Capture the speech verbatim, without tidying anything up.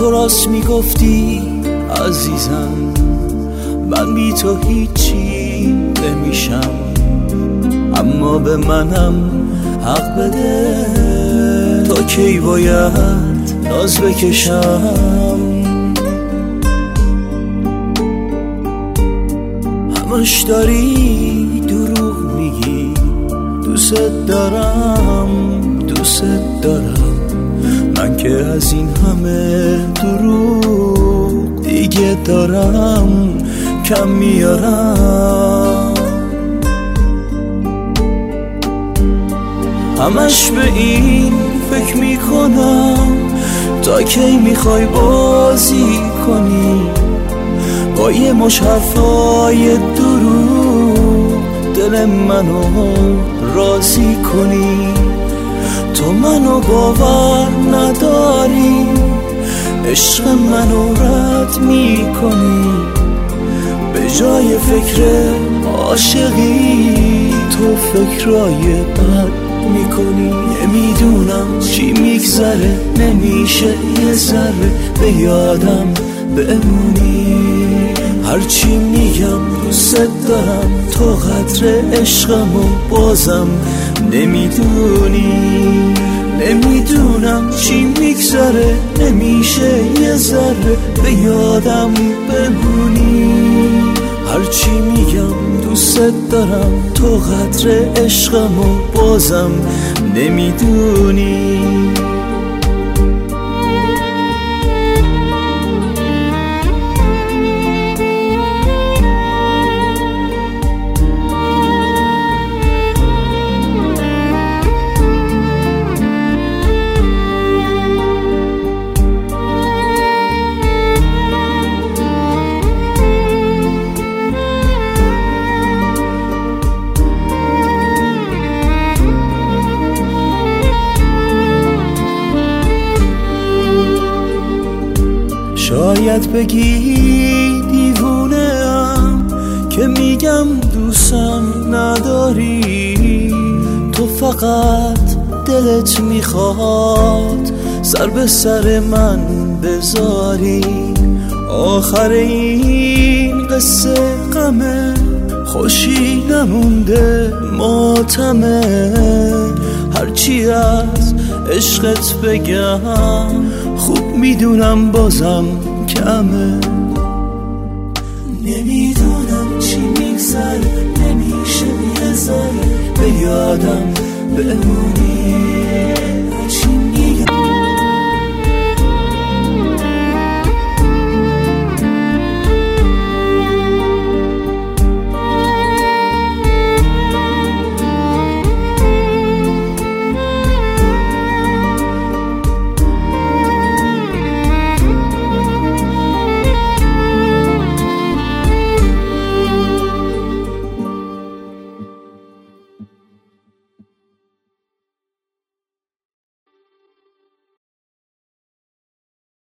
تو راست میگفتی عزیزم، من بی تو هیچی نمیشم، اما به منم حق بده. تا کی باید ناز بکشم؟ همش داری دروغ میگی، دوست دارم دوست دارم، من که از این همه دروغ دیگه دارم کم میارم. همش به این فکر میکنم تا کی میخوای بازی کنی با یه مش حرفای دروغ، دل منو راضی کنی. تو منو باور نداری، عشق منو رد میکنی، به جای فکر عاشقی تو فکرای بد میکنی. نمیدونم چی میگذره، نمیشه یه ذره به یادم بمونی. هرچی میگم دوست دارم، تو قدر عشقمو بازم نمیدونی. نمیدونم چی میگذره، نمیشه یه ذره به یادم بمونی. هرچی میگم دوست دارم، تو قدر عشقمو بازم نمیدونی. شاید بگی دیوونه‌ام که میگم دوستم نداری، تو فقط دلت میخواد سر به سر من بذاری. آخر این قصه غمه، خوشی نمونده ماتمه. هرچی از عشقت بگم خوب میدونم بازم کمه. نمیدونم چی میگذره، نمیشه یه ذره به یادم بمونی.